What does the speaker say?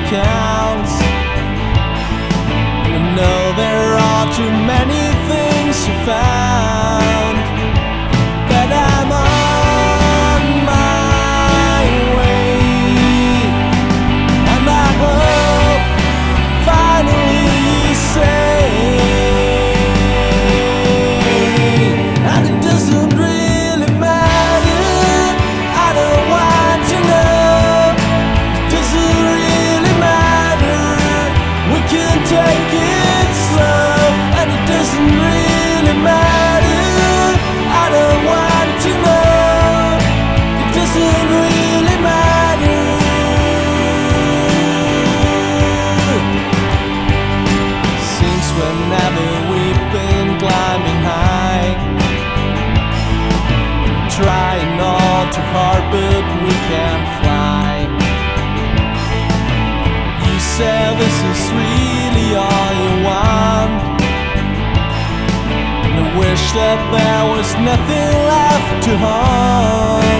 counts. And I know there are too many things you found, but I'm on my way, and I hope finally you say, and it doesn't really matter, I don't want to know, doesn't really matter, we can take it slow, and it doesn't really matter, I don't want to know, it doesn't really matter. Since whenever we've been climbing high, trying all too hard but we can't fly. You said this is really all you want, and I wish that there was nothing left to harm.